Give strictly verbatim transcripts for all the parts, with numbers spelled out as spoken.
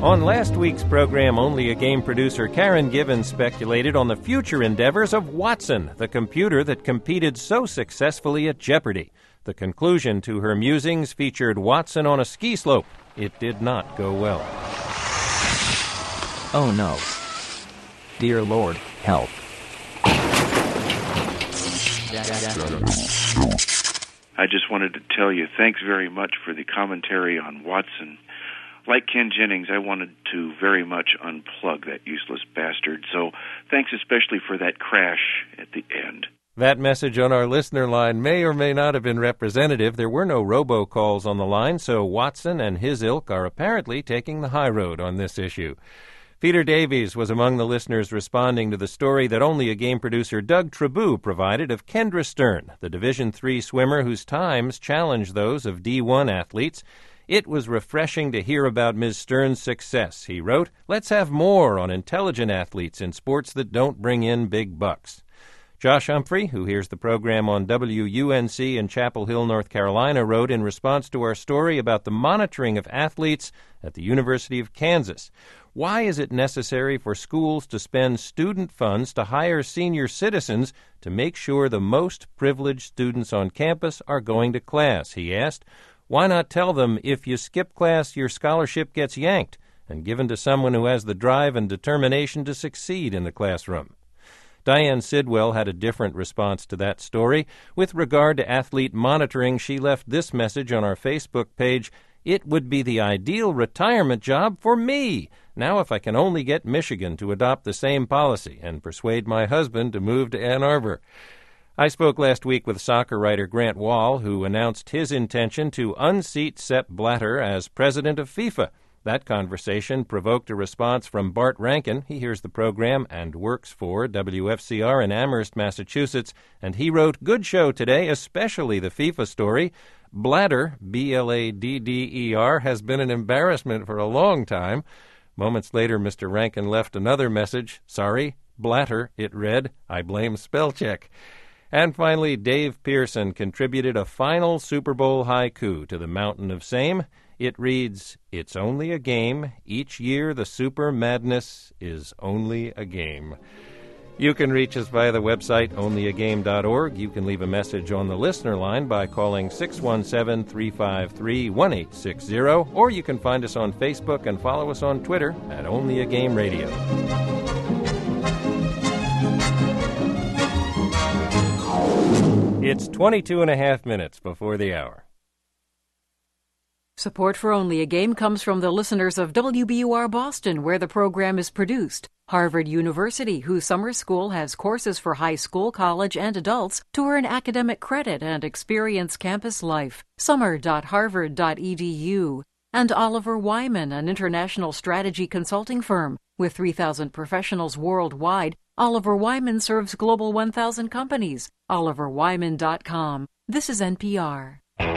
On last week's program, Only a Game producer Karen Givens speculated on the future endeavors of Watson, the computer that competed so successfully at Jeopardy! The conclusion to her musings featured Watson on a ski slope. It did not go well. Oh no. Dear Lord, help. I just wanted to tell you, thanks very much for the commentary on Watson. Like Ken Jennings, I wanted to very much unplug that useless bastard, so thanks especially for that crash at the end. That message on our listener line may or may not have been representative. There were no robocalls on the line, so Watson and his ilk are apparently taking the high road on this issue. Peter Davies was among the listeners responding to the story that Only a Game producer Doug Trabou provided of Kendra Stern, the Division three swimmer whose times challenged those of D one athletes. It was refreshing to hear about Miz Stern's success, he wrote. Let's have more on intelligent athletes in sports that don't bring in big bucks. Josh Humphrey, who hears the program on W U N C in Chapel Hill, North Carolina, wrote in response to our story about the monitoring of athletes at the University of Kansas. Why is it necessary for schools to spend student funds to hire senior citizens to make sure the most privileged students on campus are going to class, he asked. Why not tell them if you skip class, your scholarship gets yanked and given to someone who has the drive and determination to succeed in the classroom? Diane Sidwell had a different response to that story. With regard to athlete monitoring, she left this message on our Facebook page. It would be the ideal retirement job for me. Now if I can only get Michigan to adopt the same policy and persuade my husband to move to Ann Arbor. I spoke last week with soccer writer Grant Wahl, who announced his intention to unseat Sepp Blatter as president of FIFA. That conversation provoked a response from Bart Rankin. He hears the program and works for W F C R in Amherst, Massachusetts, and he wrote, "Good show today, especially the FIFA story. Blatter, B L A D D E R, has been an embarrassment for a long time." Moments later, Mister Rankin left another message. "Sorry, Blatter," it read. "I blame spell check." And finally, Dave Pearson contributed a final Super Bowl haiku to the Mountain of Same. It reads, "It's only a game. Each year the super madness is only a game." You can reach us via the website only a game dot org. You can leave a message on the listener line by calling six one seven, three five three, one eight six zero, or you can find us on Facebook and follow us on Twitter at Only a Game Radio. It's twenty-two and a half minutes before the hour. Support for Only a Game comes from the listeners of W B U R Boston, where the program is produced. Harvard University, whose summer school has courses for high school, college, and adults to earn academic credit and experience campus life. summer dot harvard dot e d u. And Oliver Wyman, an international strategy consulting firm. With three thousand professionals worldwide, Oliver Wyman serves Global one thousand companies. oliver wyman dot com. This is N P R.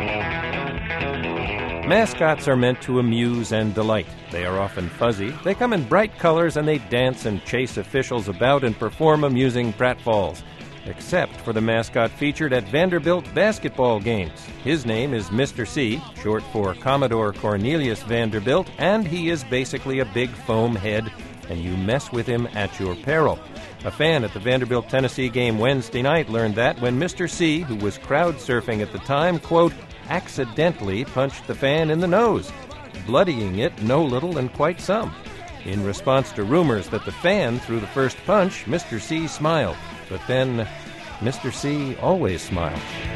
Mascots are meant to amuse and delight. They are often fuzzy. They come in bright colors and they dance and chase officials about and perform amusing pratfalls. Except for the mascot featured at Vanderbilt basketball games. His name is Mister C, short for Commodore Cornelius Vanderbilt, and he is basically a big foam head, and you mess with him at your peril. A fan at the Vanderbilt-Tennessee game Wednesday night learned that when Mister C, who was crowd surfing at the time, quote, accidentally punched the fan in the nose, bloodying it no little and quite some. In response to rumors that the fan threw the first punch, Mister C smiled. But then, Mister C always smiles.